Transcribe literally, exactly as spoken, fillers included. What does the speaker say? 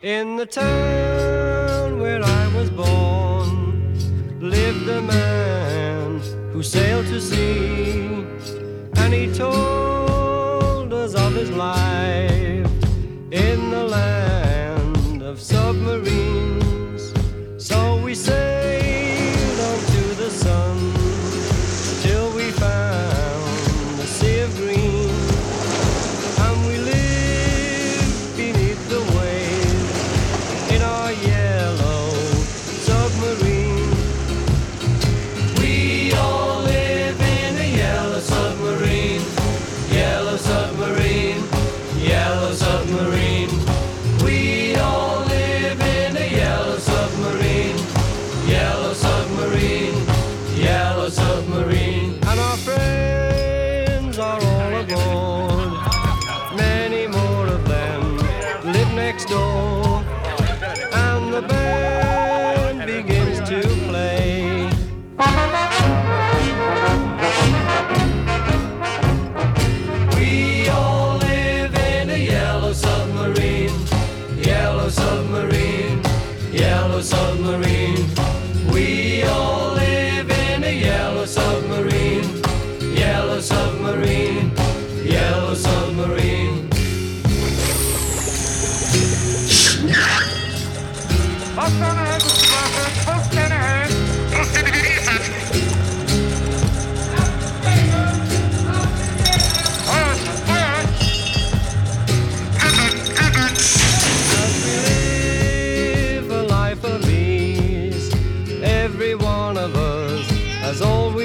In the town where I was born lived a man who sailed to sea, and he told us of his life in the land of submarines. So we sailed on to the sun till we found the sea of green, and we lived beneath the waves in our yellow submarine. We all live in a yellow submarine, yellow submarine, yellow submarine. We all live in a yellow submarine, yellow submarine, yellow submarine. And our friends are all aboard, many more of them live next door, and the band begins to play. We all live in a yellow submarine, yellow submarine, yellow submarine. We all live in a yellow submarine, yellow submarine, yellow submarine. Live a life of ease, every one of us has always